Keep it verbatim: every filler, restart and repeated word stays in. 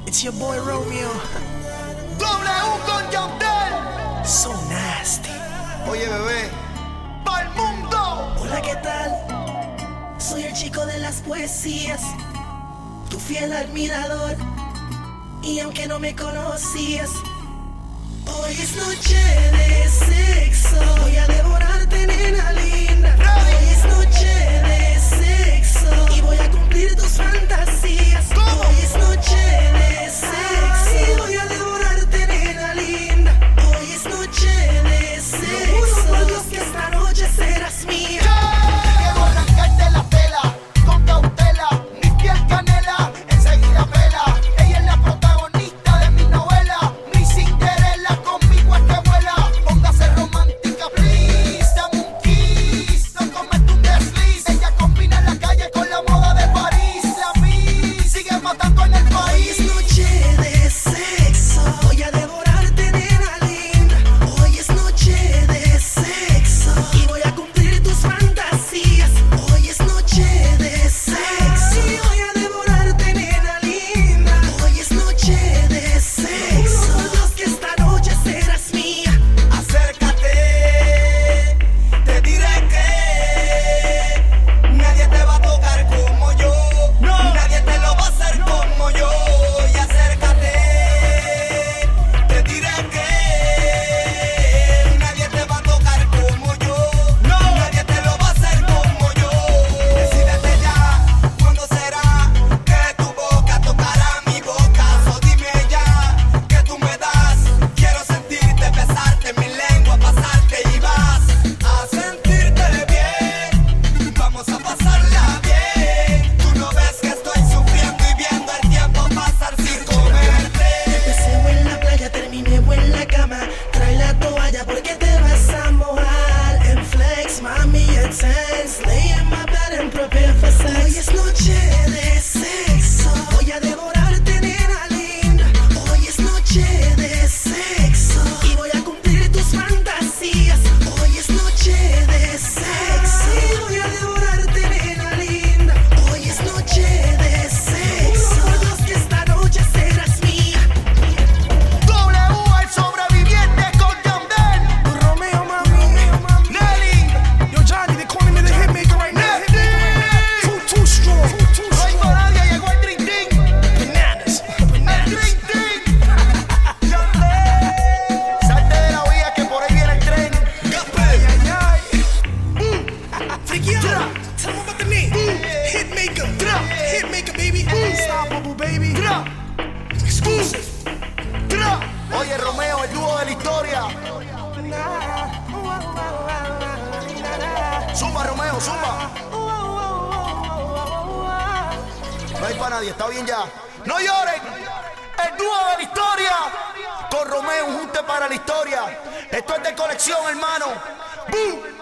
It's your boy Romeo. W con Yandel. So nasty. Oye, bebé, pa'l mundo. Hola, ¿qué tal? Soy el chico de las poesías, tu fiel admirador. Y aunque no me conocías, hoy es noche de sexo. Voy a devorarte, nena linda. Hoy es noche de sexo y voy a cumplir tus fantasías. Hoy es noche de sexo y voy a devorarte, nena linda. Hoy es noche de sexo. Por Dios que esta noche serás mía. Quiero arrancarte la tela con cautela, mi piel canela, enseguida pela. Ella es la protagonista de mi novela, mi Cinderella, conmigo es que vuela. Póngase romántica, please, dame un kiss, no comete un desliz. Ella combina la calle con la moda de París. La Miss sigue matando en el Hoy país. es noche de sexo, voy a devorarte, nena linda. Hoy es noche de sexo y voy a cumplir tus fantasías. Hoy es noche de sexo y voy a devorarte, nena linda. Hoy es noche de sexo. Por Dios que esta noche serás mía. Acércate, te diré que nadie te va a tocar como yo, nadie te lo va a hacer como yo. Y acércate, te diré que nadie te va a tocar como yo, nadie te lo va a hacer como yo. Decídete ya, ¿cuándo será que tu boca tocará mi boca? So dime ya, que tú me das, quiero sentirte, besarte, mi lengua pasarte y vas a sentirte bien, vamos a pasarla bien. Tú no ves que estoy sufriendo y viendo el tiempo pasar sin comerte. Empecé o en la playa, terminé o en la cama. Trae la toalla porque te vas a mojar. En flex, mami, intense. Lay in my bed and prepare for sex. Hoy es noche de sexo. Voy a devorarte, nena linda. Hoy es noche de sexo y voy a cumplir tus fantasías. Hoy es noche de sexo y voy a devorarte, nena linda. Hoy es noche de sexo. Por Dios que esta noche serás mía. W, el sobreviviente con Yandel. Romeo, mami. Nelly, Yo, Johnny, they calling me the hitmaker right now. Too, too strong. Too, too no hay strong. nadie, llegó el Dream Team. Bananas. El Bananas. Dream Team. Yandel. Salte de la vía que por ahí viene el tren. Ay, ay, ay. Freaky out. Tell them about the name. Hitmaker. Hitmaker, baby. Unstoppable, baby. Exclusive. Oye, Romeo, el dúo de la historia. Zumba, Romeo, zumba. No hay para nadie, está bien ya. No lloren. El dúo de la historia. Con Romeo, un junte para la historia. Esto es de colección, hermano. ¡Bum!